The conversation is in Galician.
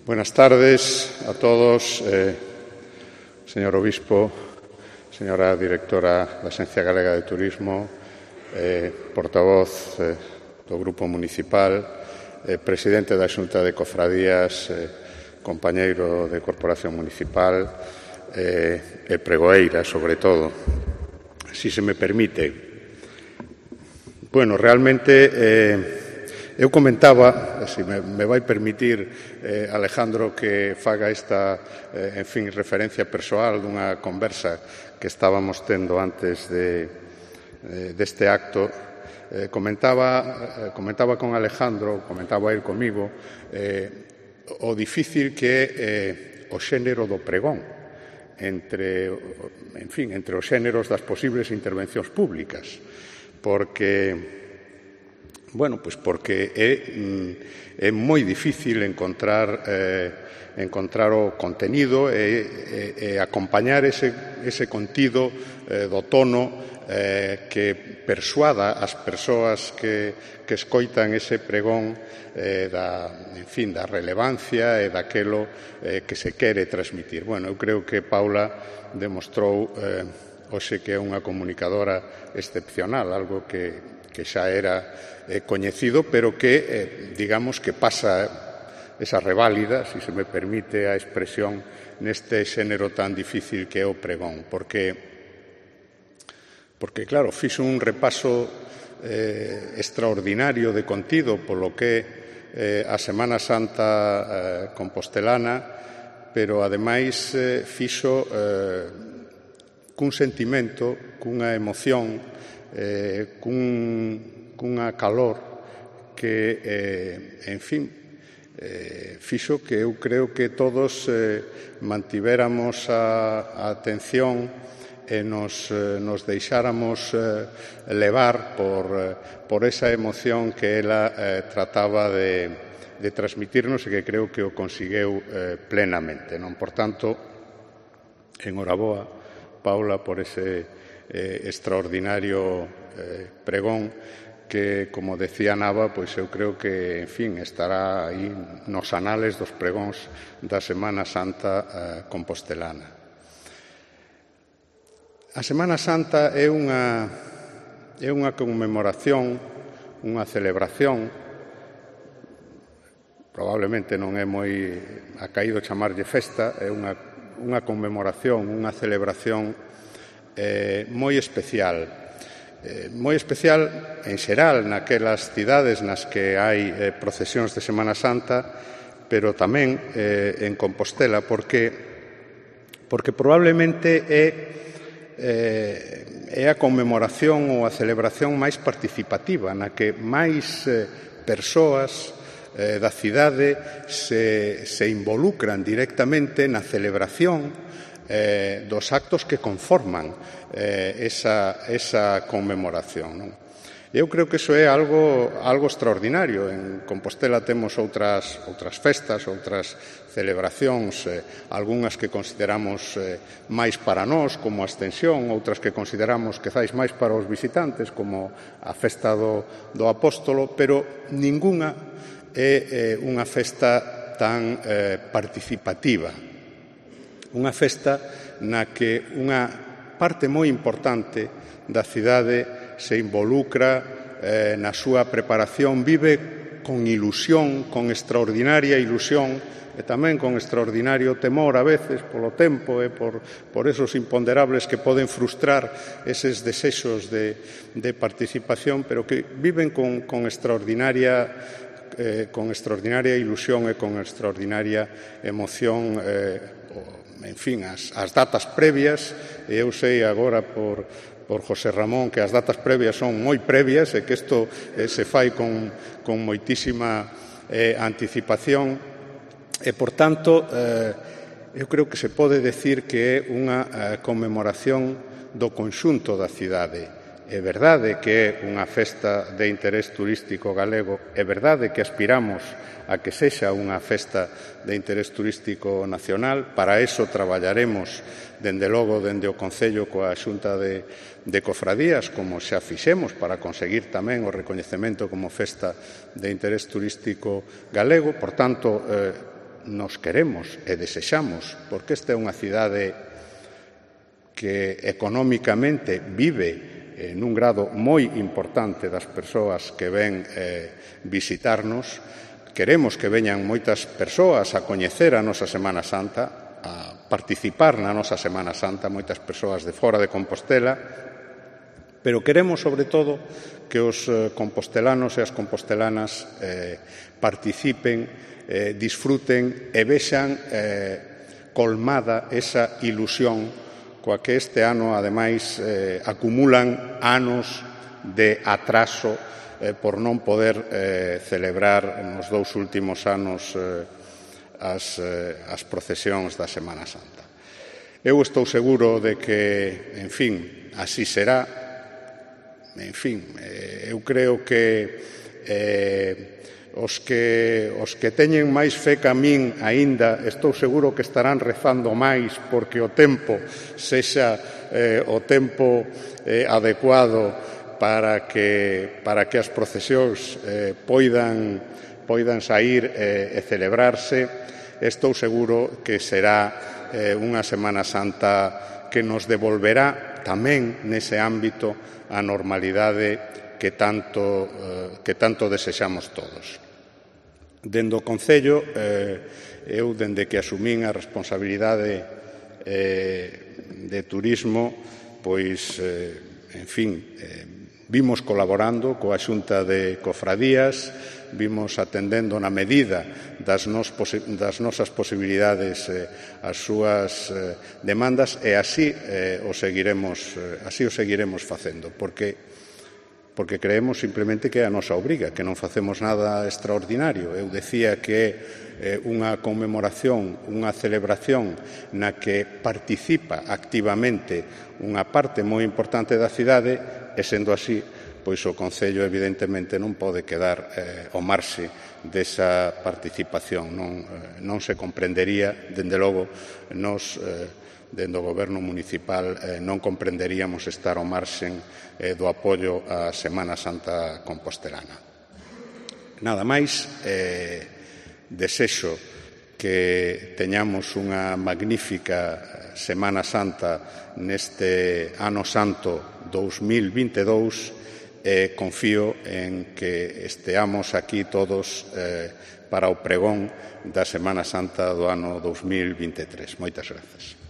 Buenas tardes a todos, señor Obispo, señora Directora da Axencia Galega de Turismo, portavoz do Grupo Municipal, Presidente da Xunta de Cofradías, compañeiro de Corporación Municipal e pregoeira, sobre todo, si se me permite. Bueno, realmente eu comentaba, se me vai permitir, Alejandro, que faga esta, referencia persoal dunha conversa que estábamos tendo antes deste acto. Comentaba con Alejandro, comentaba el comigo, o difícil que é o xénero do pregón entre os xéneros das posibles intervencións públicas, porque é moi difícil encontrar o contenido e acompañar ese contido do tono que persuada as persoas que escoitan ese pregón da relevancia e daquelo que se quere transmitir. Bueno, eu creo que Paula demostrou hoxe que é unha comunicadora excepcional, algo que xa era coñecido, pero que, digamos, que pasa esa reválida, se me permite a expresión, neste xénero tan difícil que é o pregón, porque claro, fixo un repaso extraordinario de contido polo que a Semana Santa compostelana, pero ademais fixo cun sentimento, cunha emoción, cunha calor que, fixo que eu creo que todos mantivéramos a atención e nos deixáramos levar por esa emoción que ela trataba de transmitirnos e que creo que o conseguiu plenamente. Por tanto, enhoraboa, Paula, por ese extraordinario pregón que, como decía Nava, pois eu creo que, estará aí nos anales dos pregóns da Semana Santa compostelana. A Semana Santa é unha conmemoración, unha celebración, probablemente non é moi acaído chamarlle festa, é unha conmemoración, unha celebración moi especial en xeral naquelas cidades nas que hai procesións de Semana Santa, pero tamén en Compostela, porque probablemente é a conmemoración ou a celebración máis participativa, na que máis persoas da cidade se involucran directamente na celebración dos actos que conforman esa conmemoración. Eu creo que iso é algo extraordinario. En Compostela temos outras festas, outras celebracións, algunhas que consideramos máis para nós, como a Ascensión, outras que consideramos quizais máis para os visitantes, como a festa do Apóstolo, pero ningunha é unha festa tan participativa. Unha festa na que unha parte moi importante da cidade se involucra na súa preparación, vive con ilusión, con extraordinaria ilusión e tamén con extraordinario temor a veces polo tempo e por esos imponderables que poden frustrar eses desexos de participación, pero que viven con extraordinaria ilusión e con extraordinaria emoción as datas previas. E eu sei agora por José Ramón que as datas previas son moi previas e que isto se fai con moitísima anticipación e, por tanto, eu creo que se pode decir que é unha conmemoración do conxunto da cidade. É verdade que é unha festa de interés turístico galego, é verdade que aspiramos a que sexa unha festa de interés turístico nacional. Para eso traballaremos, dende logo, dende o Concello coa Xunta de Cofradías, como xa fixemos para conseguir tamén o recoñecemento como festa de interés turístico galego. Por tanto, nos queremos e desexamos, porque esta é unha cidade que económicamente vive nun grado moi importante das persoas que ven visitarnos. Queremos que veñan moitas persoas a coñecer a nosa Semana Santa, a participar na nosa Semana Santa, moitas persoas de fora de Compostela, pero queremos, sobre todo, que os compostelanos e as compostelanas participen, disfruten e vexan colmada esa ilusión coa que este ano, ademais, acumulan anos de atraso por non poder celebrar nos 2 últimos anos as procesións da Semana Santa. Eu estou seguro de que, en fin, así será. En fin, eu creo que os que teñen máis fe ca min aínda, estou seguro que estarán rezando máis porque o tempo sexa o tempo adecuado para que as procesións poidan saír e celebrarse. Estou seguro que será unha Semana Santa que nos devolverá tamén nese ámbito a normalidade que tanto desexamos todos. Dende o Concello, eu, dende que asumín a responsabilidade de turismo, pois, en fin, vimos colaborando coa Xunta de Cofradías, vimos atendendo na medida das nosas posibilidades as súas demandas e así o seguiremos facendo, porque creemos simplemente que é a nosa obriga, que non facemos nada extraordinario. Eu decía que é unha conmemoración, unha celebración na que participa activamente unha parte moi importante da cidade e, sendo así, pois o Concello evidentemente non pode quedar ao marxe desa participación. Non se comprendería, dende logo, nos dende o Goberno municipal non comprenderíamos estar ao marxen do apoio á Semana Santa compostelana. Nada máis, desexo que teñamos unha magnífica Semana Santa neste Ano Santo 2022 e confío en que esteamos aquí todos para o pregón da Semana Santa do ano 2023. Moitas grazas.